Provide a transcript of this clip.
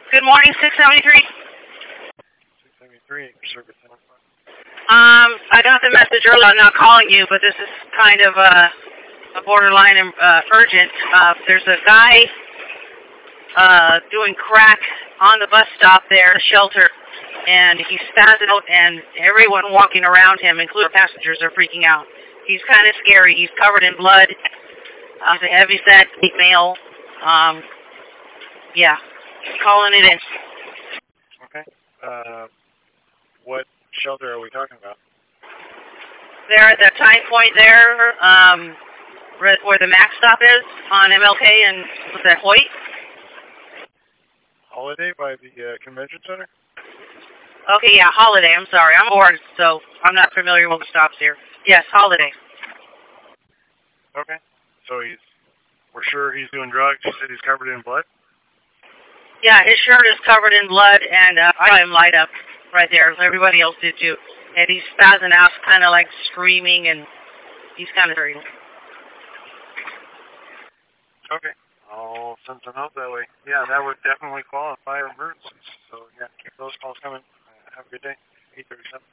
Good morning, 673. 673, service center. I got the message earlier. I'm not calling you, but this is kind of a borderline urgent. There's a guy doing crack on the bus stop there, shelter, and he's spazzed out, and everyone walking around him, including passengers, are freaking out. He's kind of scary. He's covered in blood. He's a heavy-set male. Yeah, calling it in. Okay. What shelter are we talking about? They're at the time point there, where the Max stop is on MLK and what's that, Hoyt? Holiday by the convention center? Okay, yeah, Holiday. I'm sorry. I'm bored, so I'm not familiar with the stops here. Yes, Holiday. Okay. So we're sure he's doing drugs. You said he's covered in blood? Yeah, his shirt is covered in blood, and I saw him light up right there. Everybody else did too. And he's spazzing out, kind of like screaming, and he's kind of hurting. Okay. I'll send some help that way. Yeah, that would definitely qualify emergencies. So, yeah, keep those calls coming. Have a good day. 837.